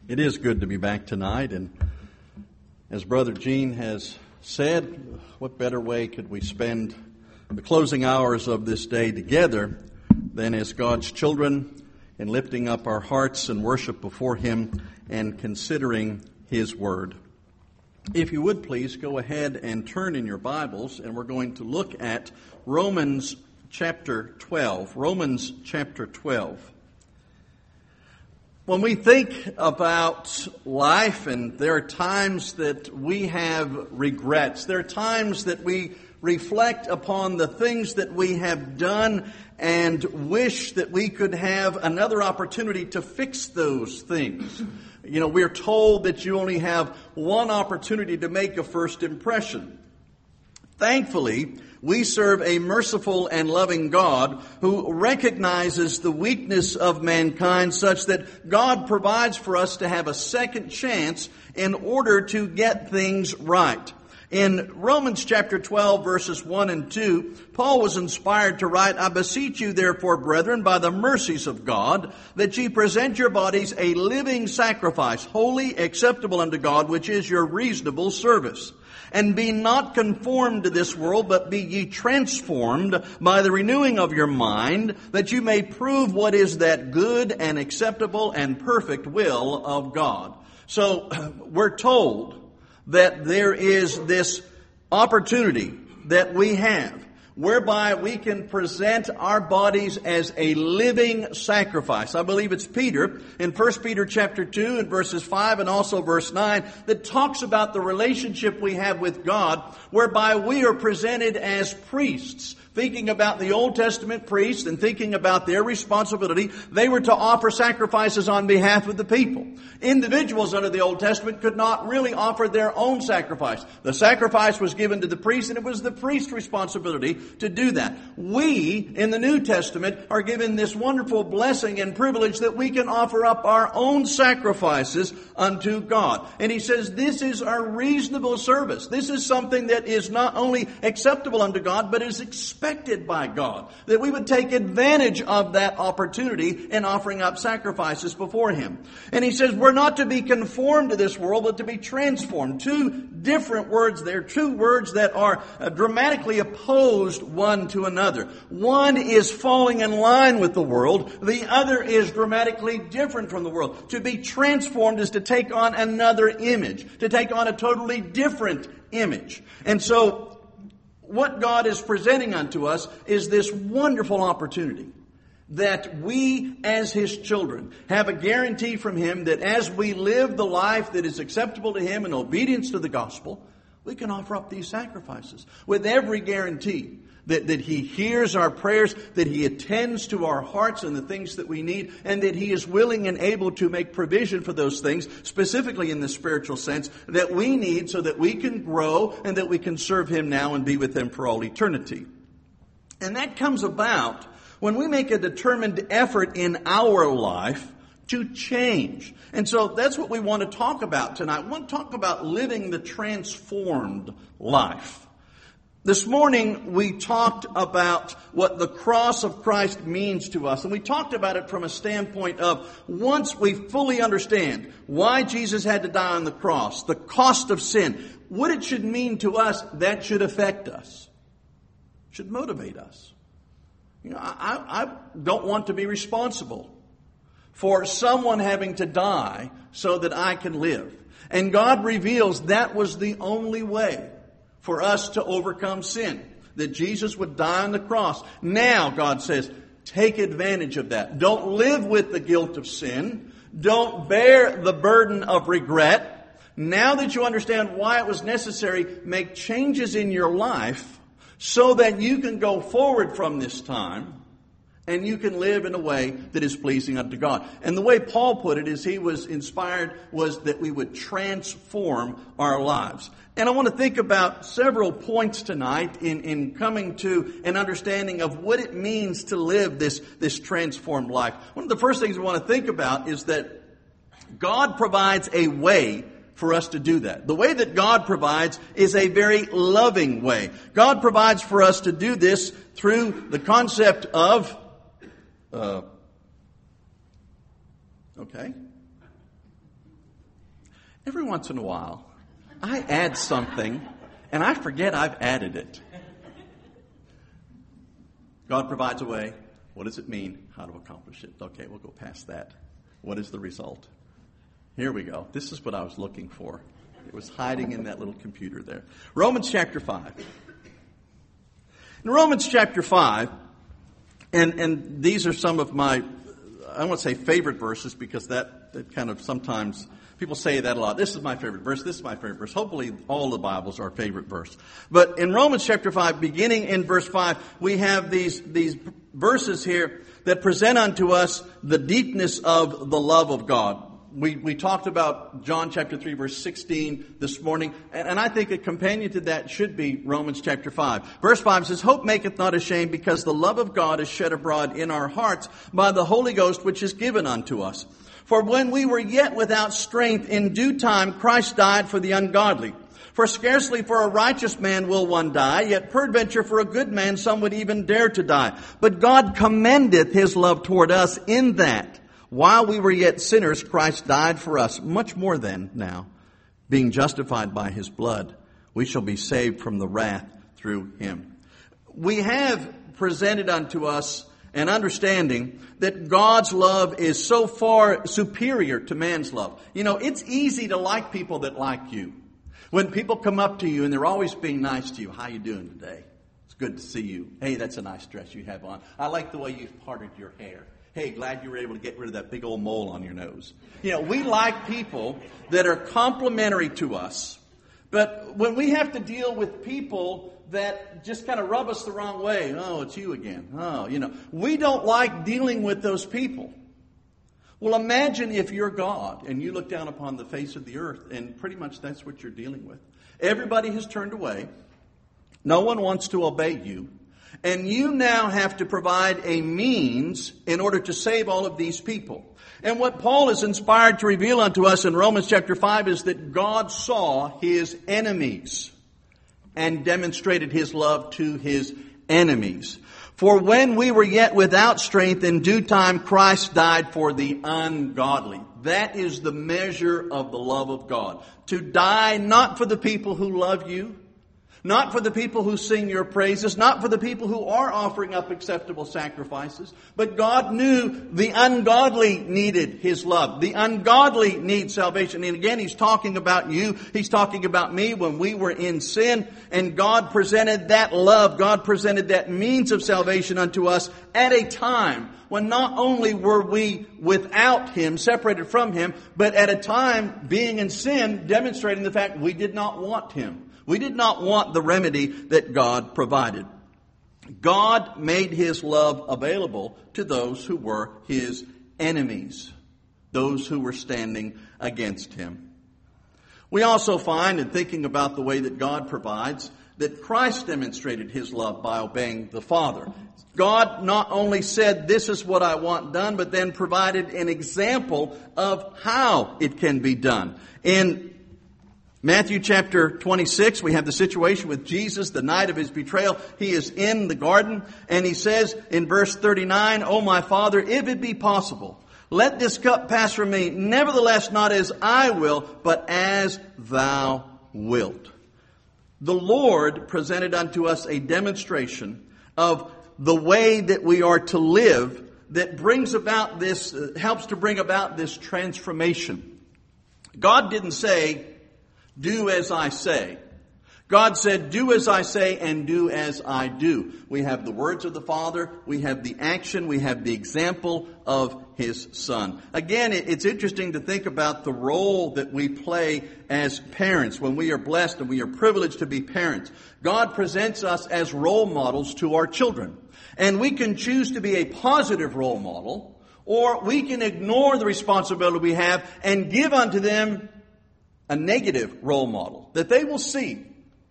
It is good to be back tonight, and as Brother Gene has said, what better way could we spend the closing hours of this day together than as God's children in lifting up our hearts and worship before Him and considering His Word. If you would please go ahead and turn in your Bibles, and we're going to look at Romans chapter 12. Romans chapter 12. When we think about life, and there are times that we have regrets, there are times that we reflect upon the things that we have done and wish that we could have another opportunity to fix those things. You know, we're told that you only have one opportunity to make a first impression. Thankfully, we serve a merciful and loving God who recognizes the weakness of mankind such that God provides for us to have a second chance in order to get things right. In Romans chapter 12, verses 1 and 2, Paul was inspired to write, "I beseech you therefore, brethren, by the mercies of God, that ye present your bodies a living sacrifice, holy, acceptable unto God, which is your reasonable service. And be not conformed to this world, but be ye transformed by the renewing of your mind, that you may prove what is that good and acceptable and perfect will of God." So we're told that there is this opportunity that we have whereby we can present our bodies as a living sacrifice. I believe it's Peter in 1 Peter chapter 2 and verses 5 and also verse 9 that talks about the relationship we have with God, whereby we are presented as priests. Thinking about the Old Testament priests and thinking about their responsibility, they were to offer sacrifices on behalf of the people. Individuals under the Old Testament could not really offer their own sacrifice. The sacrifice was given to the priest, and it was the priest's responsibility to do that. We, in the New Testament, are given this wonderful blessing and privilege that we can offer up our own sacrifices unto God. And he says this is our reasonable service. This is something that is not only acceptable unto God, but is expected by God, that we would take advantage of that opportunity in offering up sacrifices before Him. And he says we're not to be conformed to this world, but to be transformed. Two different words there, two words that are dramatically opposed one to another. One is falling in line with the world. The other is dramatically different from the world. To be transformed is to take on another image, to take on a totally different image. And so what God is presenting unto us is this wonderful opportunity that we as His children have a guarantee from Him that as we live the life that is acceptable to Him in obedience to the gospel, we can offer up these sacrifices with every guarantee that He hears our prayers, that He attends to our hearts and the things that we need, and that He is willing and able to make provision for those things, specifically in the spiritual sense, that we need so that we can grow and that we can serve Him now and be with Him for all eternity. And that comes about when we make a determined effort in our life to change. And so that's what we want to talk about tonight. We want to talk about living the transformed life. This morning, we talked about what the cross of Christ means to us. And we talked about it from a standpoint of once we fully understand why Jesus had to die on the cross, the cost of sin, what it should mean to us, that should affect us, should motivate us. You know, I don't want to be responsible for someone having to die so that I can live. And God reveals that was the only way for us to overcome sin, that Jesus would die on the cross. Now, God says, take advantage of that. Don't live with the guilt of sin. Don't bear the burden of regret. Now that you understand why it was necessary, make changes in your life so that you can go forward from this time and you can live in a way that is pleasing unto God. And the way Paul put it is he was inspired was that we would transform our lives. And I want to think about several points tonight in coming to an understanding of what it means to live this transformed life. One of the first things we want to think about is that God provides a way for us to do that. The way that God provides is a very loving way. God provides for us to do this through the concept of every once in a while, I add something and I forget I've added it. God provides a way. What does it mean? How to accomplish it? Okay, we'll go past that. What is the result? Here we go. This is what I was looking for. It was hiding in that little computer there. Romans chapter 5. In Romans chapter 5, and these are some of my, I won't say favorite verses because that kind of sometimes, people say that a lot. This is my favorite verse. This is my favorite verse. Hopefully all the Bibles are favorite verse. But in Romans chapter 5, beginning in verse 5, we have these verses here that present unto us the deepness of the love of God. We talked about John chapter 3 verse 16 this morning, and I think a companion to that should be Romans chapter 5. Verse 5 says, "Hope maketh not ashamed, because the love of God is shed abroad in our hearts by the Holy Ghost which is given unto us. For when we were yet without strength, in due time Christ died for the ungodly. For scarcely for a righteous man will one die, yet peradventure for a good man some would even dare to die. But God commendeth his love toward us in that, while we were yet sinners, Christ died for us. Much more then, now, being justified by his blood, we shall be saved from the wrath through him." We have presented unto us an understanding that God's love is so far superior to man's love. You know, it's easy to like people that like you. When people come up to you and they're always being nice to you, "How you doing today? It's good to see you. Hey, that's a nice dress you have on. I like the way you've parted your hair. Hey, glad you were able to get rid of that big old mole on your nose." You know, we like people that are complimentary to us. But when we have to deal with people that just kind of rub us the wrong way, "Oh, it's you again. Oh," we don't like dealing with those people. Well, imagine if you're God and you look down upon the face of the earth, and pretty much that's what you're dealing with. Everybody has turned away. No one wants to obey you. And you now have to provide a means in order to save all of these people. And what Paul is inspired to reveal unto us in Romans chapter 5 is that God saw his enemies and demonstrated his love to his enemies. "For when we were yet without strength, in due time Christ died for the ungodly." That is the measure of the love of God. To die not for the people who love you, not for the people who sing your praises, not for the people who are offering up acceptable sacrifices, but God knew the ungodly needed his love. The ungodly need salvation. And again, he's talking about you. He's talking about me when we were in sin, and God presented that love. God presented that means of salvation unto us at a time when not only were we without him, separated from him, but at a time being in sin, demonstrating the fact we did not want him. We did not want the remedy that God provided. God made his love available to those who were his enemies, those who were standing against him. We also find, in thinking about the way that God provides, that Christ demonstrated his love by obeying the Father. God not only said, "This is what I want done," but then provided an example of how it can be done. In Matthew chapter 26, we have the situation with Jesus, the night of his betrayal. He is in the garden, and he says in verse 39, "O my Father, if it be possible, let this cup pass from me. Nevertheless, not as I will, but as thou wilt." The Lord presented unto us a demonstration of the way that we are to live that brings about this, helps to bring about this transformation. God didn't say, "Do as I say." God said, "Do as I say and do as I do." We have the words of the Father, we have the action, we have the example of his Son. Again, it's interesting to think about the role that we play as parents when we are blessed and we are privileged to be parents. God presents us as role models to our children. And we can choose to be a positive role model, or we can ignore the responsibility we have and give unto them a negative role model that they will see.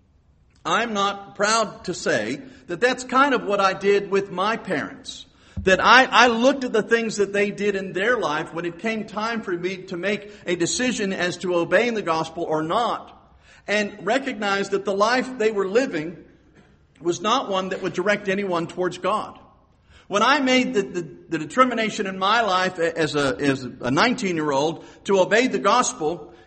I'm not proud to say that that's kind of what I did with my parents. That I looked at the things that they did in their life when it came time for me to make a decision as to obeying the gospel or not, and recognized that the life they were living was not one that would direct anyone towards God. When I made the determination in my life as a 19-year-old to obey the gospel,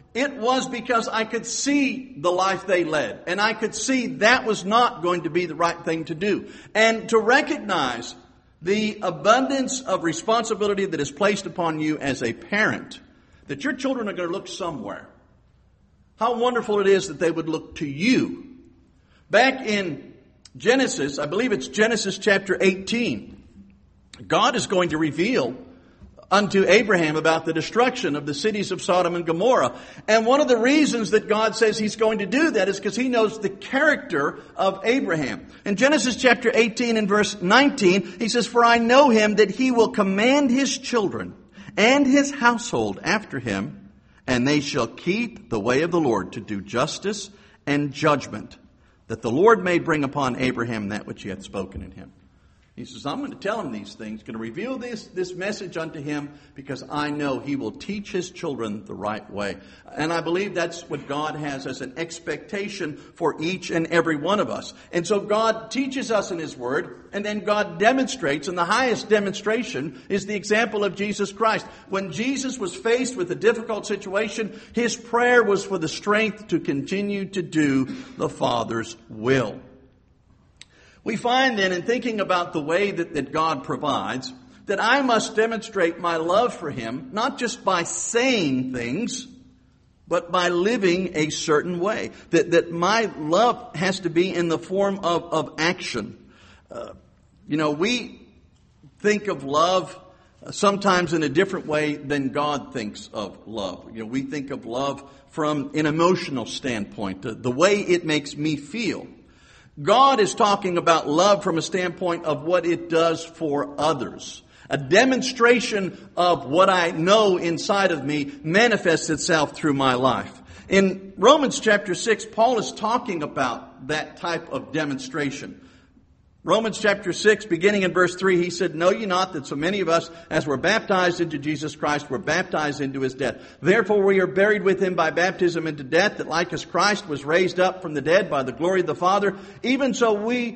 It was because I could see the life they led, and I could see that was not going to be the right thing to do. And to recognize the abundance of responsibility that is placed upon you as a parent, that your children are going to look somewhere. How wonderful it is that they would look to you. Back in Genesis, I believe it's Genesis chapter 18, God is going to reveal unto Abraham about the destruction of the cities of Sodom and Gomorrah. And one of the reasons that God says He's going to do that is because He knows the character of Abraham. In Genesis chapter 18 and verse 19, He says, "For I know him that he will command his children and his household after him, and they shall keep the way of the Lord to do justice and judgment, that the Lord may bring upon Abraham that which He hath spoken in him." He says, I'm going to tell him these things, going to reveal this message unto him, because I know he will teach his children the right way. And I believe that's what God has as an expectation for each and every one of us. And so God teaches us in His Word, and then God demonstrates, and the highest demonstration is the example of Jesus Christ. When Jesus was faced with a difficult situation, His prayer was for the strength to continue to do the Father's will. We find then, in thinking about the way that God provides, that I must demonstrate my love for Him, not just by saying things, but by living a certain way. That my love has to be in the form of action. We think of love sometimes in a different way than God thinks of love. We think of love from an emotional standpoint, the way it makes me feel. God is talking about love from a standpoint of what it does for others. A demonstration of what I know inside of me manifests itself through my life. In Romans chapter 6, Paul is talking about that type of demonstration. Romans chapter 6, beginning in verse 3, he said, "Know ye not that so many of us, as were baptized into Jesus Christ, were baptized into His death? Therefore we are buried with Him by baptism into death, that like as Christ was raised up from the dead by the glory of the Father, even so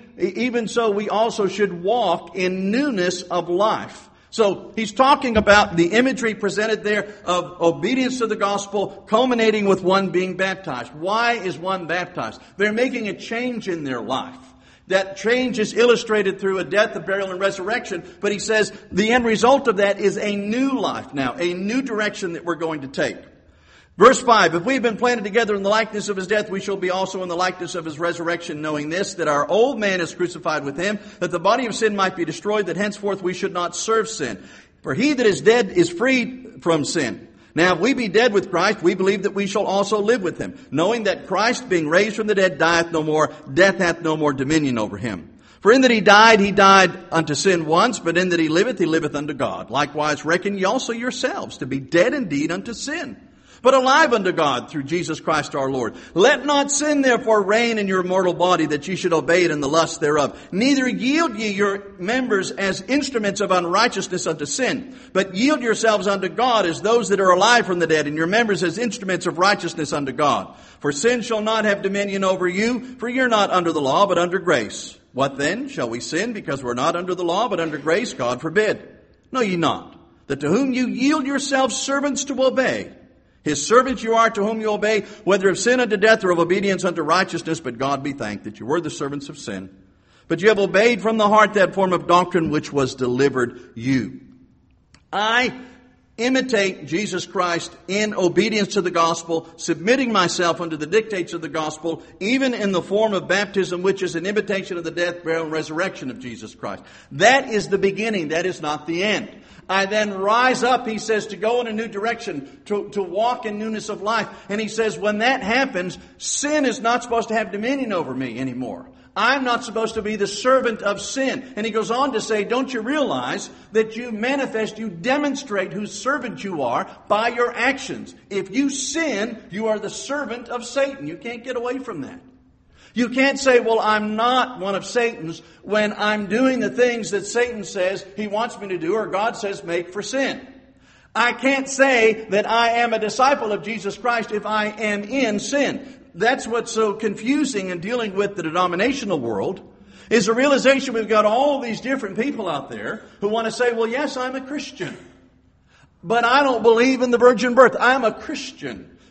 we also should walk in newness of life." So he's talking about the imagery presented there of obedience to the gospel, culminating with one being baptized. Why is one baptized? They're making a change in their life. That change is illustrated through a death, a burial, and resurrection. But he says the end result of that is a new life now, a new direction that we're going to take. Verse 5, "If we have been planted together in the likeness of His death, we shall be also in the likeness of His resurrection, knowing this, that our old man is crucified with Him, that the body of sin might be destroyed, that henceforth we should not serve sin. For he that is dead is freed from sin. Now if we be dead with Christ, we believe that we shall also live with Him, knowing that Christ, being raised from the dead, dieth no more, death hath no more dominion over Him. For in that He died unto sin once, but in that He liveth unto God. Likewise reckon ye also yourselves to be dead indeed unto sin, but alive unto God through Jesus Christ our Lord. Let not sin therefore reign in your mortal body, that ye should obey it in the lust thereof. Neither yield ye your members as instruments of unrighteousness unto sin, but yield yourselves unto God as those that are alive from the dead, and your members as instruments of righteousness unto God. For sin shall not have dominion over you, for you're not under the law, but under grace. What then? Shall we sin because we're not under the law, but under grace? God forbid. Know ye not that to whom you yield yourselves servants to obey, His servants you are, to whom you obey, whether of sin unto death or of obedience unto righteousness? But God be thanked that you were the servants of sin, but you have obeyed from the heart that form of doctrine which was delivered you." I imitate Jesus Christ in obedience to the gospel, submitting myself unto the dictates of the gospel, even in the form of baptism, which is an imitation of the death, burial, and resurrection of Jesus Christ. That is the beginning. That is not the end. I then rise up, he says, to go in a new direction, to walk in newness of life. And he says, when that happens, sin is not supposed to have dominion over me anymore. I'm not supposed to be the servant of sin. And he goes on to say, don't you realize that you demonstrate whose servant you are by your actions? If you sin, you are the servant of Satan. You can't get away from that. You can't say, well, I'm not one of Satan's when I'm doing the things that Satan says he wants me to do, or God says make for sin. I can't say that I am a disciple of Jesus Christ if I am in sin. That's what's so confusing in dealing with the denominational world, is the realization we've got all these different people out there who want to say, well, yes, I'm a Christian, but I don't believe in the virgin birth. I'm a Christian,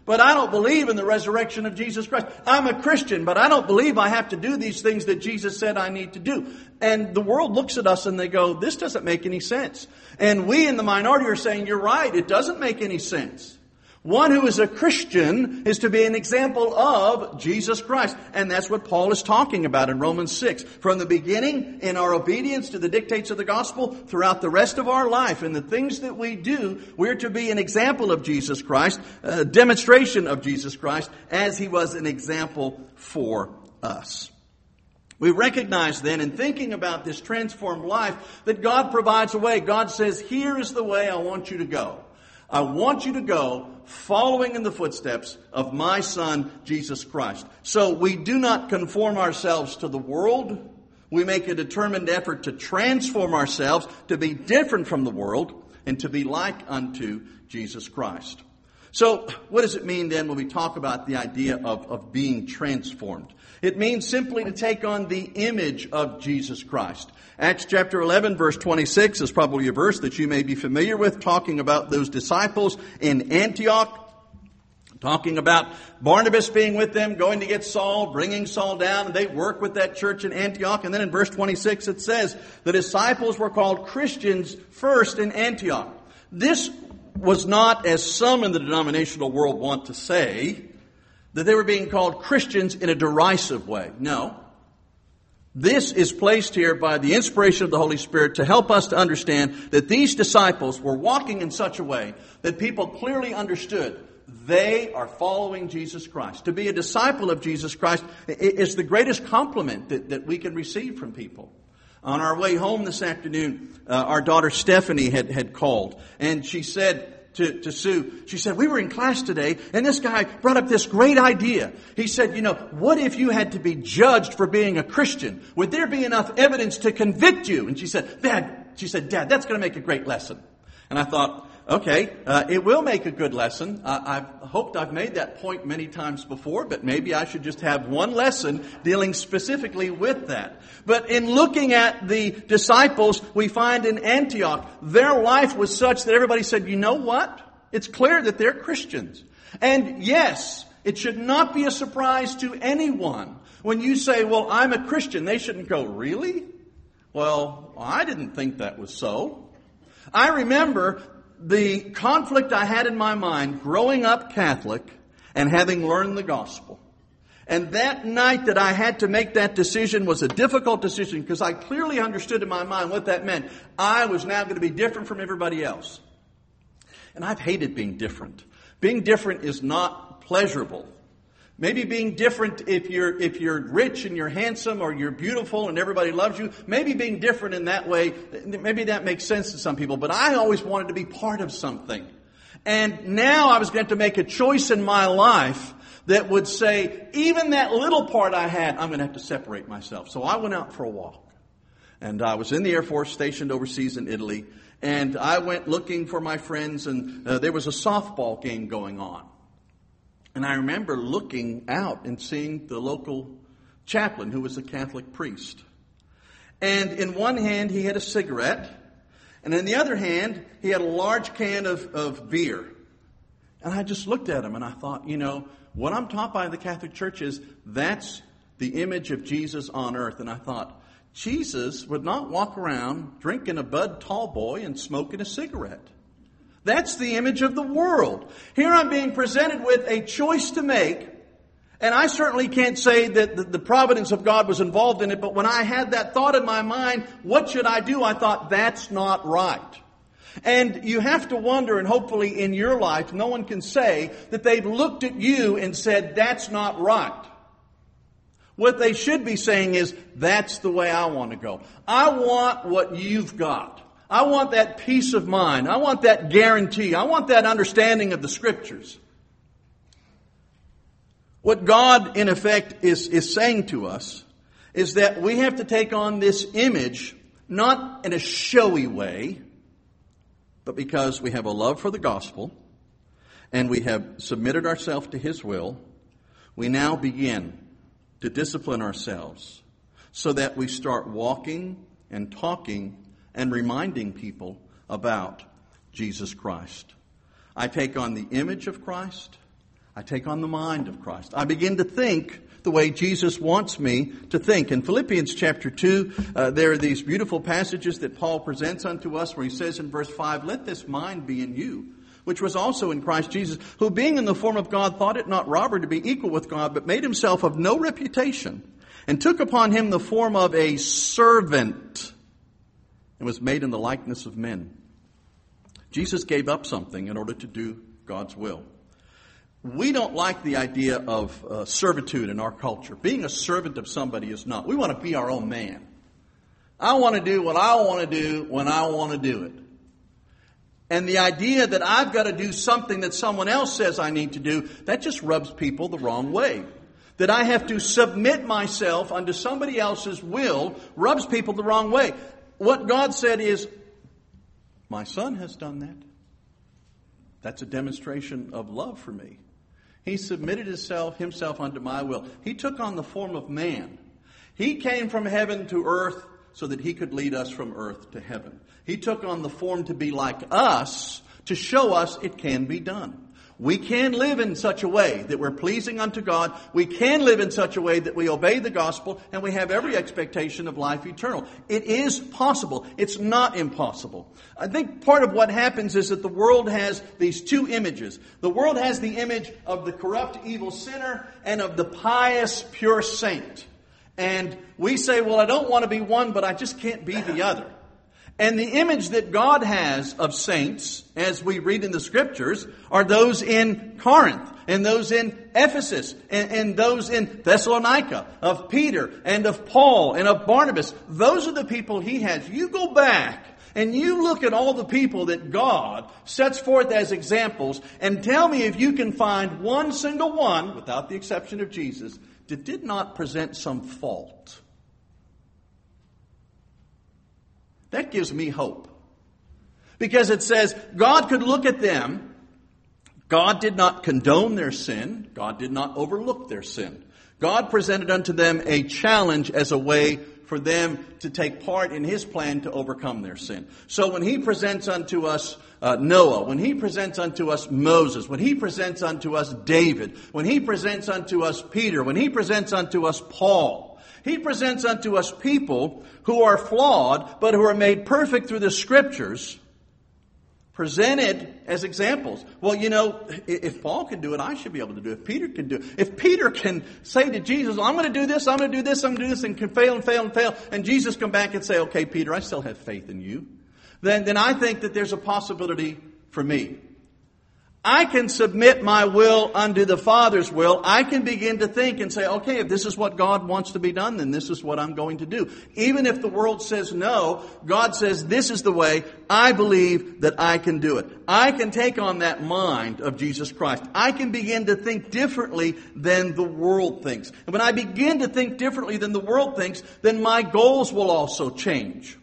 but I don't believe in the resurrection of Jesus Christ. I'm a Christian, but I don't believe I have to do these things that Jesus said I need to do. And the world looks at us and they go, this doesn't make any sense. And we in the minority are saying, you're right, it doesn't make any sense. One who is a Christian is to be an example of Jesus Christ. And that's what Paul is talking about in Romans 6. From the beginning, in our obedience to the dictates of the gospel, throughout the rest of our life, and the things that we do, we're to be an example of Jesus Christ, a demonstration of Jesus Christ, as He was an example for us. We recognize then, in thinking about this transformed life, that God provides a way. God says, here is the way I want you to go. I want you to go following in the footsteps of my Son, Jesus Christ. So we do not conform ourselves to the world. We make a determined effort to transform ourselves, to be different from the world, and to be like unto Jesus Christ. So what does it mean then when we talk about the idea of being transformed? It means simply to take on the image of Jesus Christ. Acts chapter 11, verse 26 is probably a verse that you may be familiar with, talking about those disciples in Antioch, talking about Barnabas being with them, going to get Saul, bringing Saul down, and they work with that church in Antioch. And then in verse 26 it says, the disciples were called Christians first in Antioch. This was not, as some in the denominational world want to say, that they were being called Christians in a derisive way. No. This is placed here by the inspiration of the Holy Spirit to help us to understand that these disciples were walking in such a way that people clearly understood they are following Jesus Christ. To be a disciple of Jesus Christ is the greatest compliment that we can receive from people. On our way home this afternoon, our daughter Stephanie had called, and she said to Sue, she said, we were in class today, and this guy brought up this great idea. He said, what if you had to be judged for being a Christian? Would there be enough evidence to convict you? And she said, Dad, that's going to make a great lesson. And I thought, okay, it will make a good lesson. I've hoped I've made that point many times before, but maybe I should just have one lesson dealing specifically with that. But in looking at the disciples, we find in Antioch, their life was such that everybody said, you know what? It's clear that they're Christians. And yes, it should not be a surprise to anyone when you say, well, I'm a Christian. They shouldn't go, really? Well, I didn't think that was so. I remember the conflict I had in my mind growing up Catholic and having learned the gospel. And that night that I had to make that decision was a difficult decision because I clearly understood in my mind what that meant. I was now going to be different from everybody else. And I've hated being different. Being different is not pleasurable. Maybe being different if you're rich and you're handsome or you're beautiful and everybody loves you. Maybe being different in that way, maybe that makes sense to some people. But I always wanted to be part of something. And now I was going to make a choice in my life that would say, even that little part I had, I'm going to have to separate myself. So I went out for a walk. And I was in the Air Force stationed overseas in Italy. And I went looking for my friends, and there was a softball game going on. And I remember looking out and seeing the local chaplain, who was a Catholic priest. And in one hand, he had a cigarette. And in the other hand, he had a large can of beer. And I just looked at him and I thought, what I'm taught by the Catholic Church is that's the image of Jesus on earth. And I thought, Jesus would not walk around drinking a Bud Tall Boy and smoking a cigarette. That's the image of the world. Here I'm being presented with a choice to make, and I certainly can't say that the providence of God was involved in it, but when I had that thought in my mind, what should I do? I thought, that's not right. And you have to wonder, and hopefully in your life, no one can say that they've looked at you and said, that's not right. What they should be saying is, that's the way I want to go. I want what you've got. I want that peace of mind. I want that guarantee. I want that understanding of the Scriptures. What God, in effect, is saying to us is that we have to take on this image, not in a showy way, but because we have a love for the gospel and we have submitted ourselves to His will, we now begin to discipline ourselves so that we start walking and talking and reminding people about Jesus Christ. I take on the image of Christ. I take on the mind of Christ. I begin to think the way Jesus wants me to think. In Philippians chapter 2, there are these beautiful passages that Paul presents unto us where he says in verse 5, "Let this mind be in you, which was also in Christ Jesus, who being in the form of God thought it not robbery to be equal with God, but made himself of no reputation, and took upon him the form of a servant, and was made in the likeness of men." Jesus gave up something in order to do God's will. We don't like the idea of servitude in our culture. Being a servant of somebody is not. We want to be our own man. I want to do what I want to do when I want to do it. And the idea that I've got to do something that someone else says I need to do, that just rubs people the wrong way. That I have to submit myself unto somebody else's will rubs people the wrong way. What God said is, my Son has done that. That's a demonstration of love for me. He submitted himself unto my will. He took on the form of man. He came from heaven to earth so that he could lead us from earth to heaven. He took on the form to be like us, to show us it can be done. We can live in such a way that we're pleasing unto God. We can live in such a way that we obey the gospel, and we have every expectation of life eternal. It is possible. It's not impossible. I think part of what happens is that the world has these two images. The world has the image of the corrupt, evil sinner and of the pious, pure saint. And we say, well, I don't want to be one, but I just can't be the other. And the image that God has of saints, as we read in the Scriptures, are those in Corinth, and those in Ephesus, and those in Thessalonica, of Peter, and of Paul, and of Barnabas. Those are the people he has. You go back, and you look at all the people that God sets forth as examples, and tell me if you can find one single one, without the exception of Jesus, that did not present some fault. That gives me hope. Because it says God could look at them. God did not condone their sin. God did not overlook their sin. God presented unto them a challenge as a way for them to take part in His plan to overcome their sin. So when He presents unto us Noah, when He presents unto us Moses, when He presents unto us David, when He presents unto us Peter, when He presents unto us Paul, He presents unto us people who are flawed, but who are made perfect through the Scriptures, presented as examples. Well, you know, if Paul can do it, I should be able to do it. If Peter can do it. If Peter can say to Jesus, I'm going to do this, I'm going to do this, I'm going to do this, and can fail and fail and fail, and Jesus come back and say, okay, Peter, I still have faith in you, then I think that there's a possibility for me. I can submit my will unto the Father's will. I can begin to think and say, okay, if this is what God wants to be done, then this is what I'm going to do. Even if the world says no, God says this is the way. I believe that I can do it. I can take on that mind of Jesus Christ. I can begin to think differently than the world thinks. And when I begin to think differently than the world thinks, then my goals will also change.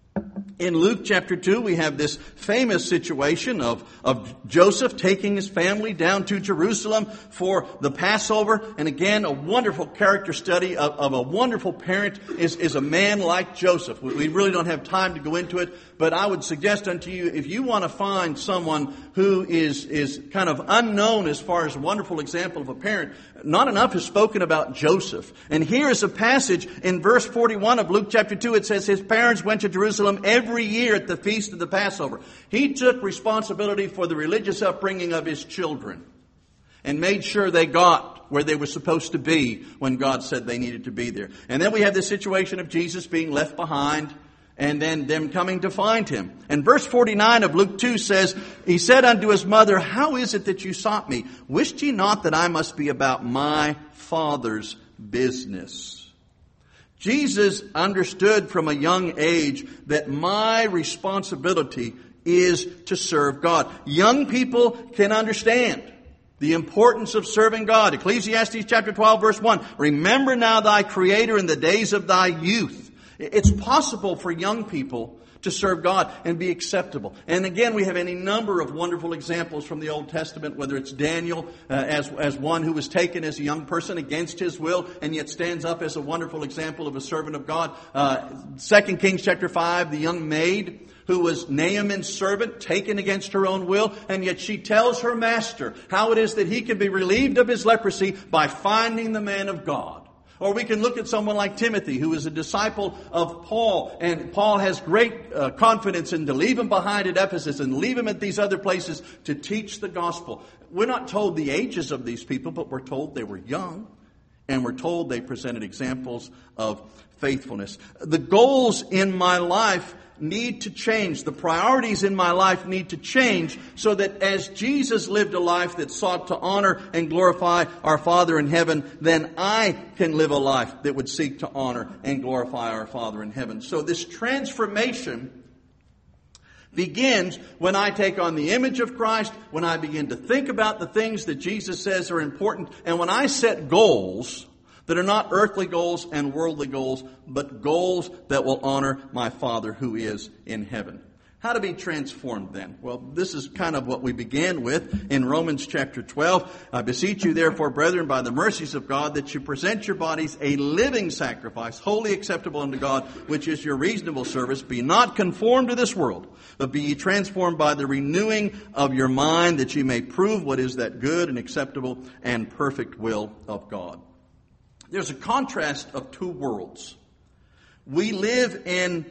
In Luke chapter 2, we have this famous situation of Joseph taking his family down to Jerusalem for the Passover. And again, a wonderful character study of a wonderful parent is a man like Joseph. We really don't have time to go into it, but I would suggest unto you, if you want to find someone who is kind of unknown as far as a wonderful example of a parent, not enough is spoken about Joseph. And here is a passage in verse 41 of Luke chapter 2. It says, his parents went to Jerusalem every year at the feast of the Passover. He took responsibility for the religious upbringing of his children and made sure they got where they were supposed to be when God said they needed to be there. And then we have the situation of Jesus being left behind and then them coming to find him. And verse 49 of Luke 2 says, he said unto his mother, how is it that you sought me? Wished ye not that I must be about my Father's business? Jesus understood from a young age that my responsibility is to serve God. Young people can understand the importance of serving God. Ecclesiastes chapter 12 verse 1. Remember now thy Creator in the days of thy youth, It's possible for young people to serve God and be acceptable. And again, we have any number of wonderful examples from the Old Testament, whether it's Daniel as one who was taken as a young person against his will and yet stands up as a wonderful example of a servant of God. 2 Kings chapter 5, the young maid who was Naaman's servant, taken against her own will, and yet she tells her master how it is that he can be relieved of his leprosy by finding the man of God. Or we can look at someone like Timothy, who is a disciple of Paul, and Paul has great confidence in to leave him behind at Ephesus and leave him at these other places to teach the gospel. We're not told the ages of these people, but we're told they were young, and we're told they presented examples of faithfulness. The goals in my life need to change. The priorities in my life need to change so that as Jesus lived a life that sought to honor and glorify our Father in heaven, then I can live a life that would seek to honor and glorify our Father in heaven. So this transformation begins when I take on the image of Christ, when I begin to think about the things that Jesus says are important, and when I set goals that are not earthly goals and worldly goals, but goals that will honor my Father who is in heaven. How to be transformed then? Well, this is kind of what we began with in Romans chapter 12. I beseech you therefore, brethren, by the mercies of God, that you present your bodies a living sacrifice, wholly acceptable unto God, which is your reasonable service. Be not conformed to this world, but be ye transformed by the renewing of your mind, that ye may prove what is that good and acceptable and perfect will of God. There's a contrast of two worlds. We live in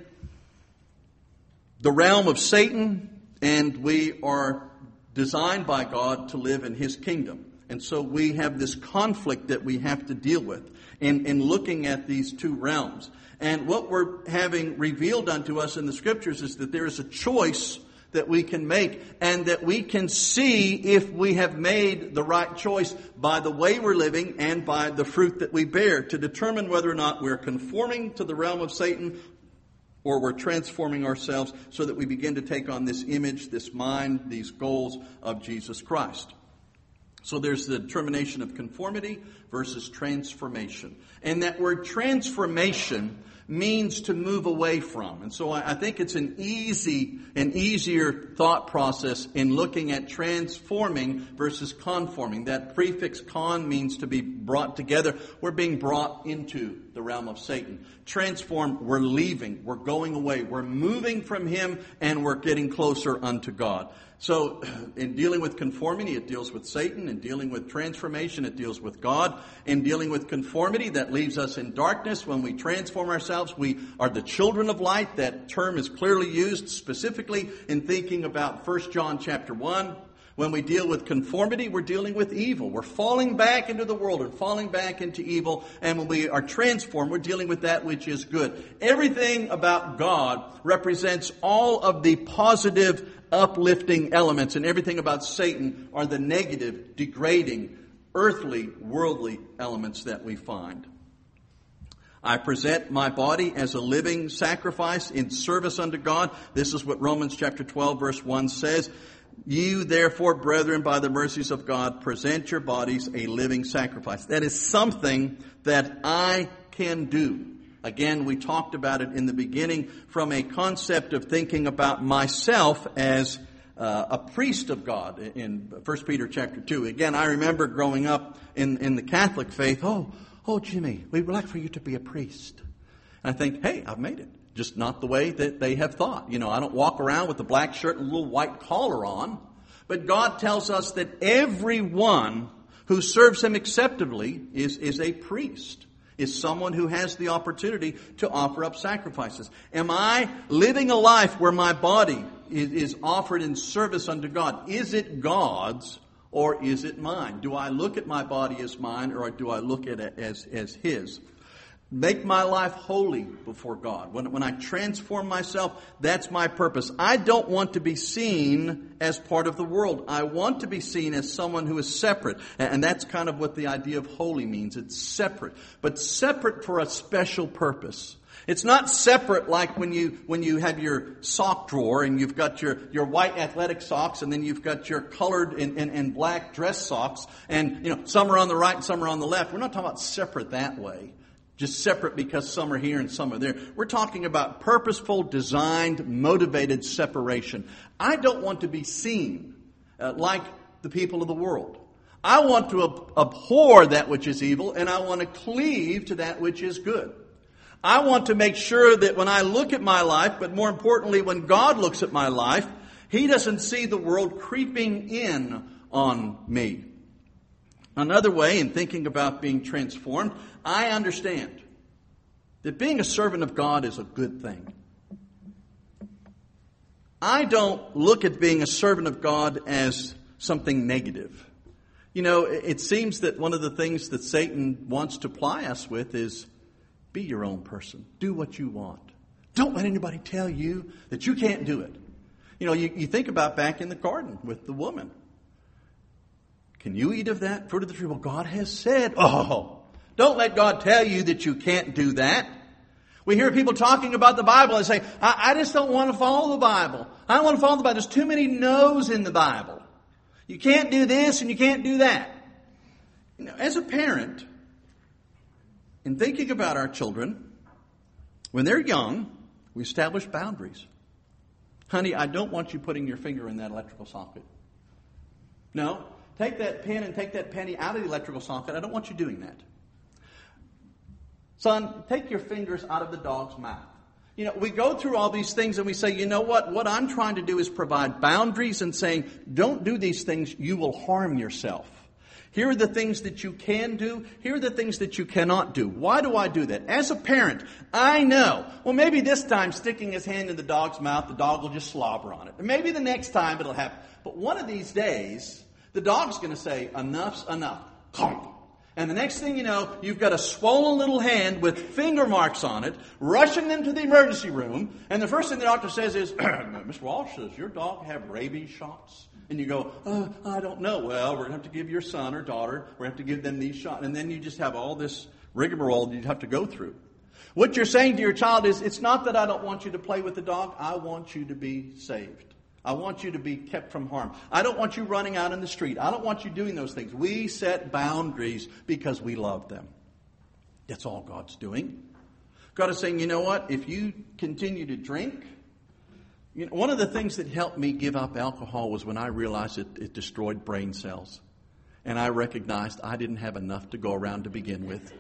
the realm of Satan, and we are designed by God to live in His kingdom. And so we have this conflict that we have to deal with in looking at these two realms. And what we're having revealed unto us in the Scriptures is that there is a choice that we can make, and that we can see if we have made the right choice by the way we're living and by the fruit that we bear, to determine whether or not we're conforming to the realm of Satan or we're transforming ourselves so that we begin to take on this image, this mind, these goals of Jesus Christ. So there's the determination of conformity versus transformation. And that word transformation means to move away from. And so I think it's an easier thought process in looking at transforming versus conforming. That prefix con means to be brought together. We're being brought into the realm of Satan. Transformed, we're leaving, we're going away, we're moving from Him, and we're getting closer unto God. So in dealing with conformity, it deals with Satan. In dealing with transformation, it deals with God. In dealing with conformity, that leaves us in darkness. When we transform ourselves, we are the children of light. That term is clearly used specifically in thinking about 1 John chapter 1. When we deal with conformity, we're dealing with evil. We're falling back into the world and falling back into evil. And when we are transformed, we're dealing with that which is good. Everything about God represents all of the positive, uplifting elements, and everything about Satan are the negative, degrading, earthly, worldly elements that we find. I present my body as a living sacrifice in service unto God. This is what Romans chapter 12 verse 1 says. You therefore, brethren, by the mercies of God, present your bodies a living sacrifice. That is something that I can do. Again, we talked about it in the beginning from a concept of thinking about myself as a priest of God in 1 Peter chapter 2. Again, I remember growing up in the Catholic faith, oh, Jimmy, we would like for you to be a priest. And I think, hey, I've made it. Just not the way that they have thought. You know, I don't walk around with a black shirt and a little white collar on. But God tells us that everyone who serves Him acceptably is a priest. Is someone who has the opportunity to offer up sacrifices. Am I living a life where my body is offered in service unto God? Is it God's or is it mine? Do I look at my body as mine or do I look at it as His? Make my life holy before God. When I transform myself, that's my purpose. I don't want to be seen as part of the world. I want to be seen as someone who is separate. And that's kind of what the idea of holy means. It's separate. But separate for a special purpose. It's not separate like when you have your sock drawer and you've got your white athletic socks and then you've got your colored and black dress socks and some are on the right and some are on the left. We're not talking about separate that way. just separate because some are here and some are there. We're talking about purposeful, designed, motivated separation. I don't want to be seen like the people of the world. I want to abhor that which is evil, and I want to cleave to that which is good. I want to make sure that when I look at my life, but more importantly, when God looks at my life, He doesn't see the world creeping in on me. Another way, in thinking about being transformed, I understand that being a servant of God is a good thing. I don't look at being a servant of God as something negative. You know, it seems that one of the things that Satan wants to ply us with is be your own person. Do what you want. Don't let anybody tell you that you can't do it. You know, you think about back in the garden with the woman. Can you eat of that fruit of the tree? Well, God has said, don't let God tell you that you can't do that. We hear people talking about the Bible and say, I just don't want to follow the Bible. I don't want to follow the Bible. There's too many no's in the Bible. You can't do this and you can't do that. You know, as a parent, in thinking about our children, when they're young, we establish boundaries. Honey, I don't want you putting your finger in that electrical socket. No, take that pin and take that penny out of the electrical socket. I don't want you doing that. Son, take your fingers out of the dog's mouth. You know, we go through all these things and we say, you know what? What I'm trying to do is provide boundaries and saying, don't do these things, you will harm yourself. Here are the things that you can do. Here are the things that you cannot do. Why do I do that? As a parent, I know, well, maybe this time sticking his hand in the dog's mouth, the dog will just slobber on it. And maybe the next time it'll happen. But one of these days, the dog's going to say, enough's enough. And the next thing you know, you've got a swollen little hand with finger marks on it, rushing them to the emergency room. And the first thing the doctor says is, Mr. Walsh, does your dog have rabies shots? And you go, I don't know. Well, we're going to have to give your son or daughter, we're going to have to give them these shots. And then you just have all this rigmarole that you have to go through. What you're saying to your child is, it's not that I don't want you to play with the dog. I want you to be saved. I want you to be kept from harm. I don't want you running out in the street. I don't want you doing those things. We set boundaries because we love them. That's all God's doing. God is saying, you know what? If you continue to drink, you know, one of the things that helped me give up alcohol was when I realized it destroyed brain cells. And I recognized I didn't have enough to go around to begin with.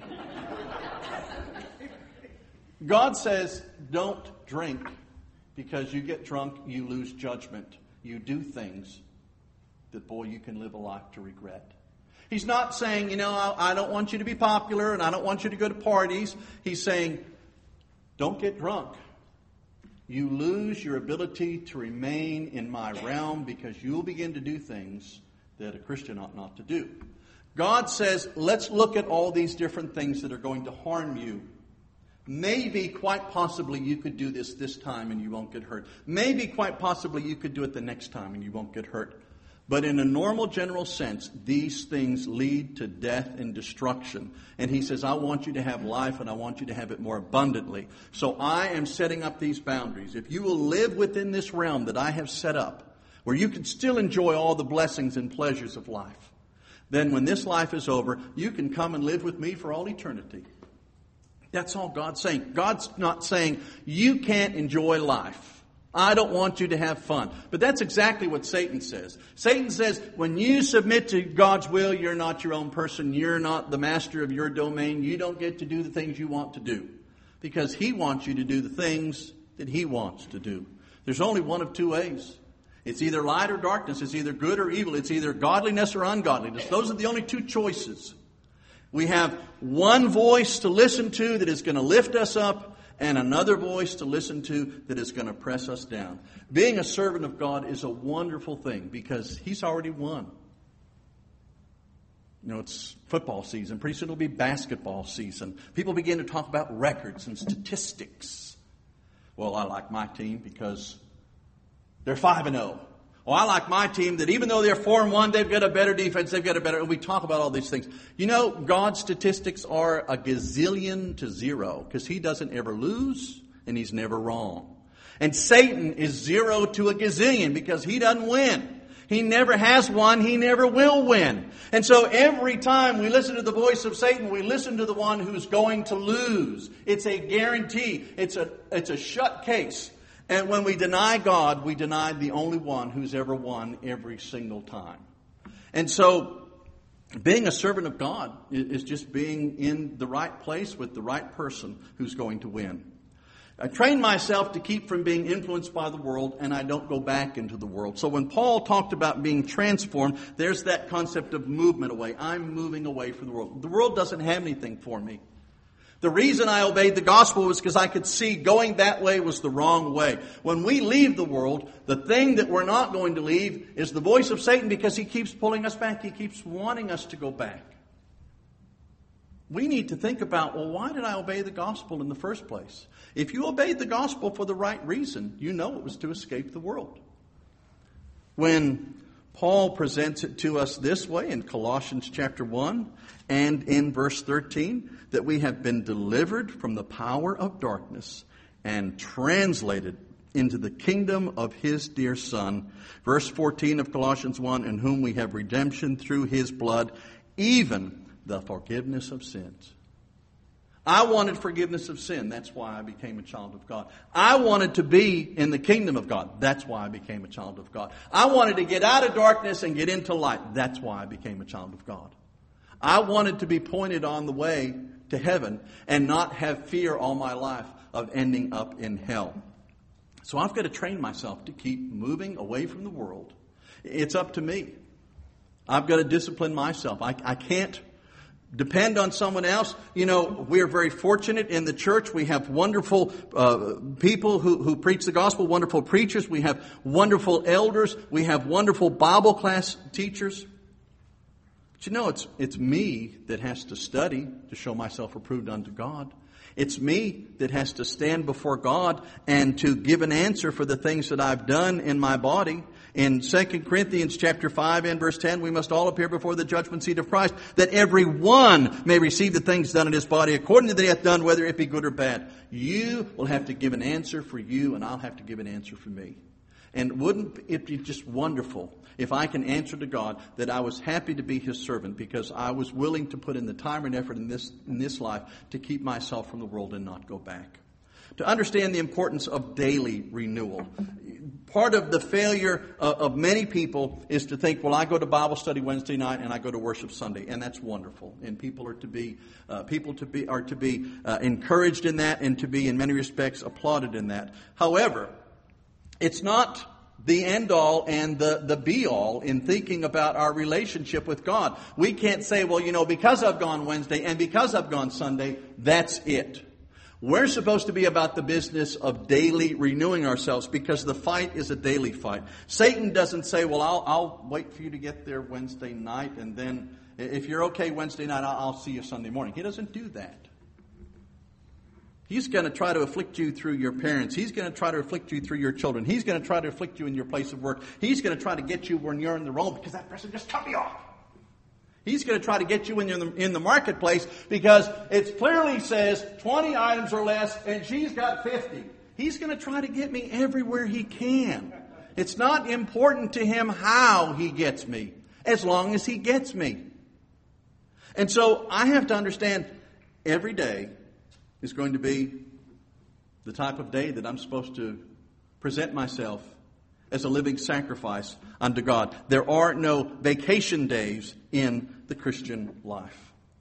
God says, don't drink. Because you get drunk, you lose judgment. You do things that, boy, you can live a life to regret. He's not saying, you know, I don't want you to be popular and I don't want you to go to parties. He's saying, don't get drunk. You lose your ability to remain in my realm because you'll begin to do things that a Christian ought not to do. God says, let's look at all these different things that are going to harm you. Maybe, quite possibly, you could do this time and you won't get hurt. Maybe, quite possibly, you could do it the next time and you won't get hurt. But in a normal, general sense, these things lead to death and destruction. And He says, I want you to have life and I want you to have it more abundantly. So I am setting up these boundaries. If you will live within this realm that I have set up, where you can still enjoy all the blessings and pleasures of life, then when this life is over, you can come and live with me for all eternity. That's all God's saying. God's not saying, you can't enjoy life. I don't want you to have fun. But that's exactly what Satan says. Satan says, when you submit to God's will, you're not your own person. You're not the master of your domain. You don't get to do the things you want to do. Because he wants you to do the things that he wants to do. There's only one of two ways. It's either light or darkness. It's either good or evil. It's either godliness or ungodliness. Those are the only two choices. We have one voice to listen to that is going to lift us up and another voice to listen to that is going to press us down. Being a servant of God is a wonderful thing because He's already won. You know, it's football season. Pretty soon it'll be basketball season. People begin to talk about records and statistics. Well, I like my team because they're 5-0. Well, I like my team that even though they're 4-1, they've got a better defense, they've got a better... And we talk about all these things. You know, God's statistics are a gazillion to 0 because He doesn't ever lose and He's never wrong. And Satan is 0 to a gazillion because he doesn't win. He never has won. He never will win. And so every time we listen to the voice of Satan, we listen to the one who's going to lose. It's a guarantee. It's a shut case. And when we deny God, we deny the only one who's ever won every single time. And so being a servant of God is just being in the right place with the right person who's going to win. I train myself to keep from being influenced by the world, and I don't go back into the world. So when Paul talked about being transformed, there's that concept of movement away. I'm moving away from the world. The world doesn't have anything for me. The reason I obeyed the gospel was because I could see going that way was the wrong way. When we leave the world, the thing that we're not going to leave is the voice of Satan, because he keeps pulling us back. He keeps wanting us to go back. We need to think about, well, why did I obey the gospel in the first place? If you obeyed the gospel for the right reason, you know it was to escape the world. When Paul presents it to us this way in Colossians chapter 1 and in verse 13, that we have been delivered from the power of darkness and translated into the kingdom of his dear Son. Verse 14 of Colossians 1, in whom we have redemption through his blood, even the forgiveness of sins. I wanted forgiveness of sin. That's why I became a child of God. I wanted to be in the kingdom of God. That's why I became a child of God. I wanted to get out of darkness and get into light. That's why I became a child of God. I wanted to be pointed on the way to heaven and not have fear all my life of ending up in hell. So I've got to train myself to keep moving away from the world. It's up to me. I've got to discipline myself. I can't depend on someone else. You know, we're very fortunate in the church. We have wonderful people who preach the gospel, wonderful preachers. We have wonderful elders. We have wonderful Bible class teachers. But you know, it's me that has to study to show myself approved unto God. It's me that has to stand before God and to give an answer for the things that I've done in my body. In 2 Corinthians chapter 5 and verse 10, we must all appear before the judgment seat of Christ, that every one may receive the things done in his body according to that he hath done, whether it be good or bad. You will have to give an answer for you, and I'll have to give an answer for me. And wouldn't it be just wonderful if I can answer to God that I was happy to be his servant because I was willing to put in the time and effort in this life to keep myself from the world and not go back. To understand the importance of daily renewal. Part of the failure of many people is to think, well, I go to Bible study Wednesday night and I go to worship Sunday, and that's wonderful. And people are to be encouraged in that and to be, in many respects, applauded in that. However, it's not the end-all and the be-all in thinking about our relationship with God. We can't say, well, you know, because I've gone Wednesday and because I've gone Sunday, that's it. We're supposed to be about the business of daily renewing ourselves, because the fight is a daily fight. Satan doesn't say, well, I'll wait for you to get there Wednesday night, and then if you're okay Wednesday night, I'll see you Sunday morning. He doesn't do that. He's going to try to afflict you through your parents. He's going to try to afflict you through your children. He's going to try to afflict you in your place of work. He's going to try to get you when you're in the wrong because that person just cut me off. He's going to try to get you when you're in the marketplace because it clearly says 20 items or less and she's got 50. He's going to try to get me everywhere he can. It's not important to him how he gets me, as long as he gets me. And so I have to understand every day is going to be the type of day that I'm supposed to present myself as a living sacrifice unto God. There are no vacation days in the Christian life.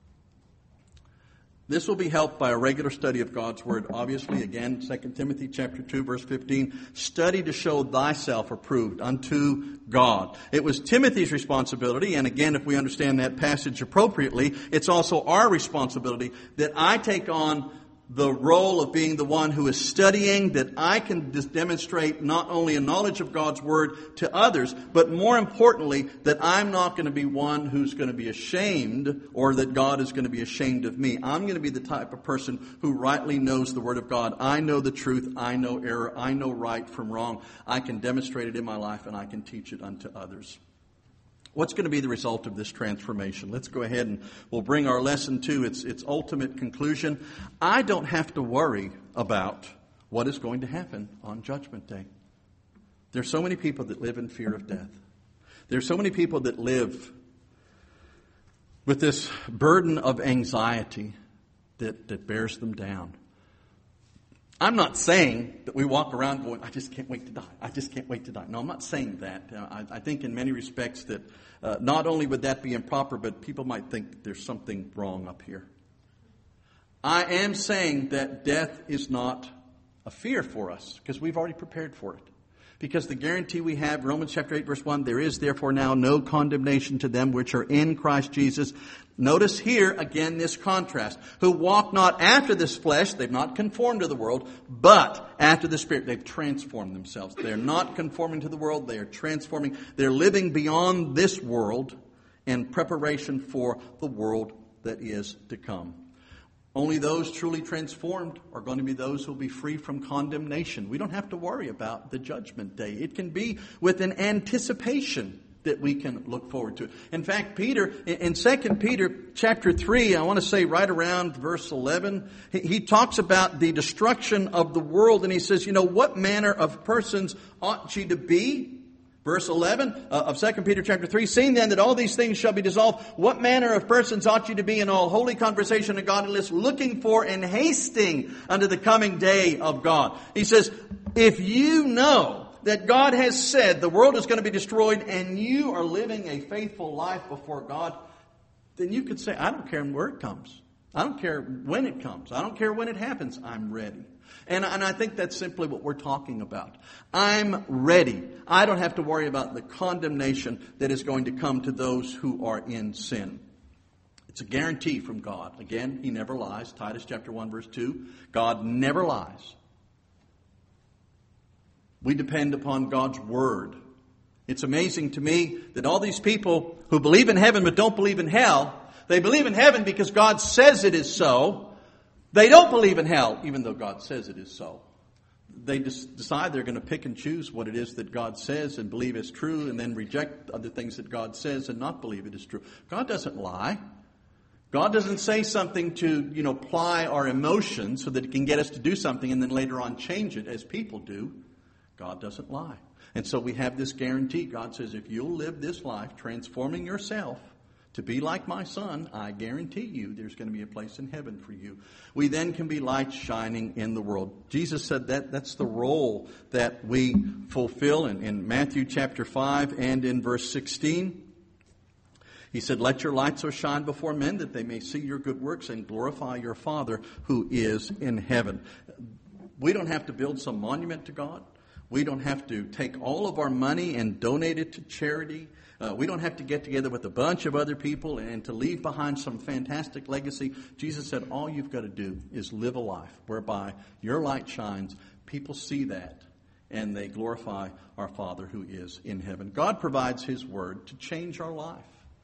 This will be helped by a regular study of God's Word. Obviously, again, 2 Timothy chapter 2, verse 15, study to show thyself approved unto God. It was Timothy's responsibility, and again, if we understand that passage appropriately, it's also our responsibility that I take on the role of being the one who is studying, that I can demonstrate not only a knowledge of God's Word to others, but more importantly, that I'm not going to be one who's going to be ashamed, or that God is going to be ashamed of me. I'm going to be the type of person who rightly knows the Word of God. I know the truth. I know error. I know right from wrong. I can demonstrate it in my life, and I can teach it unto others. What's going to be the result of this transformation? Let's go ahead and we'll bring our lesson to its ultimate conclusion. I don't have to worry about what is going to happen on Judgment Day. There's so many people that live in fear of death. There are so many people that live with this burden of anxiety that bears them down. I'm not saying that we walk around going, I just can't wait to die. I just can't wait to die. No, I'm not saying that. I think in many respects that not only would that be improper, but people might think there's something wrong up here. I am saying that death is not a fear for us because we've already prepared for it. Because the guarantee we have, Romans chapter 8, verse 1, there is therefore now no condemnation to them which are in Christ Jesus. Notice here, again, this contrast. Who walk not after this flesh, they've not conformed to the world, but after the Spirit. They've transformed themselves. They're not conforming to the world, they are transforming. They're living beyond this world in preparation for the world that is to come. Only those truly transformed are going to be those who will be free from condemnation. We don't have to worry about the judgment day. It can be with an anticipation that we can look forward to. In fact, Peter, in 2 Peter chapter 3, I want to say right around verse 11, he talks about the destruction of the world, and he says, what manner of persons ought ye to be? Verse 11 of 2 Peter chapter 3, seeing then that all these things shall be dissolved, what manner of persons ought you to be in all holy conversation and godliness, looking for and hasting unto the coming day of God? He says, if you know that God has said the world is going to be destroyed and you are living a faithful life before God, then you could say, I don't care where it comes. I don't care when it comes. I don't care when it happens. I'm ready. And I think that's simply what we're talking about. I'm ready. I don't have to worry about the condemnation that is going to come to those who are in sin. It's a guarantee from God. Again, He never lies. Titus chapter 1 verse 2. God never lies. We depend upon God's Word. It's amazing to me that all these people who believe in heaven but don't believe in hell, they believe in heaven because God says it is so. They don't believe in hell, even though God says it is so. They decide they're going to pick and choose what it is that God says and believe is true, and then reject other things that God says and not believe it is true. God doesn't lie. God doesn't say something to, ply our emotions so that it can get us to do something and then later on change it as people do. God doesn't lie. And so we have this guarantee. God says, if you'll live this life transforming yourself to be like my Son, I guarantee you there's going to be a place in heaven for you. We then can be lights shining in the world. Jesus said that's the role that we fulfill in Matthew chapter 5 and in verse 16. He said, let your light so shine before men that they may see your good works and glorify your Father who is in heaven. We don't have to build some monument to God. We don't have to take all of our money and donate it to charity. We don't have to get together with a bunch of other people and to leave behind some fantastic legacy. Jesus said all you've got to do is live a life whereby your light shines, people see that, and they glorify our Father who is in heaven. God provides His Word to change our life,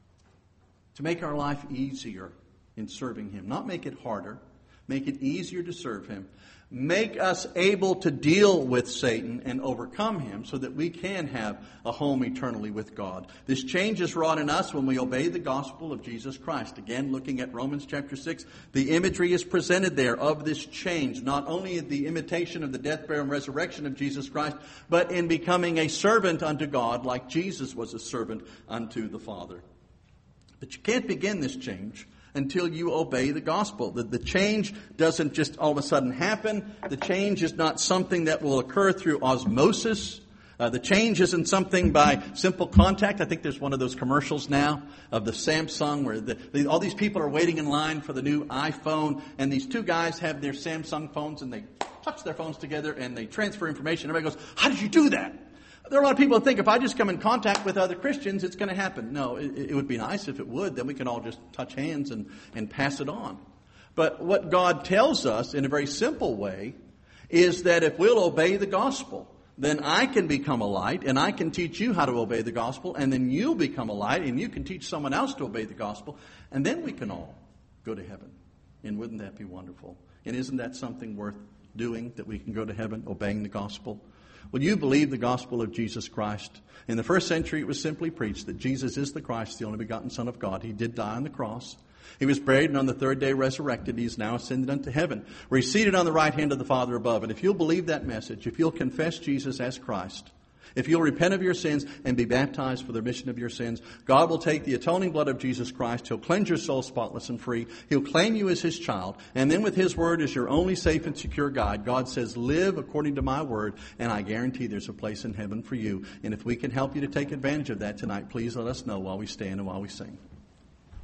to make our life easier in serving Him. Not make it harder, make it easier to serve Him. Make us able to deal with Satan and overcome him so that we can have a home eternally with God. This change is wrought in us when we obey the gospel of Jesus Christ. Again, looking at Romans chapter 6, the imagery is presented there of this change, not only the imitation of the death, burial, and resurrection of Jesus Christ, but in becoming a servant unto God like Jesus was a servant unto the Father. But you can't begin this change until you obey the gospel. The change doesn't just all of a sudden happen. The change is not something that will occur through osmosis. The change isn't something by simple contact. I think there's one of those commercials now of the Samsung where all these people are waiting in line for the new iPhone, and these two guys have their Samsung phones and they touch their phones together and they transfer information. Everybody goes, how did you do that? There are a lot of people that think if I just come in contact with other Christians, it's going to happen. No, it would be nice if it would. Then we can all just touch hands and pass it on. But what God tells us in a very simple way is that if we'll obey the gospel, then I can become a light and I can teach you how to obey the gospel, and then you'll become a light and you can teach someone else to obey the gospel, and then we can all go to heaven. And wouldn't that be wonderful? And isn't that something worth doing, that we can go to heaven obeying the gospel? Will you believe the gospel of Jesus Christ? In the first century, it was simply preached that Jesus is the Christ, the only begotten Son of God. He did die on the cross. He was buried and on the third day resurrected. He is now ascended unto heaven, where He's seated on the right hand of the Father above. And if you'll believe that message, if you'll confess Jesus as Christ, If you'll repent of your sins and be baptized for the remission of your sins, God will take the atoning blood of Jesus Christ. He'll cleanse your soul spotless and free. He'll claim you as His child. And then with His word as your only safe and secure guide, God says, live according to my word, and I guarantee there's a place in heaven for you. And if we can help you to take advantage of that tonight, please let us know while we stand and while we sing.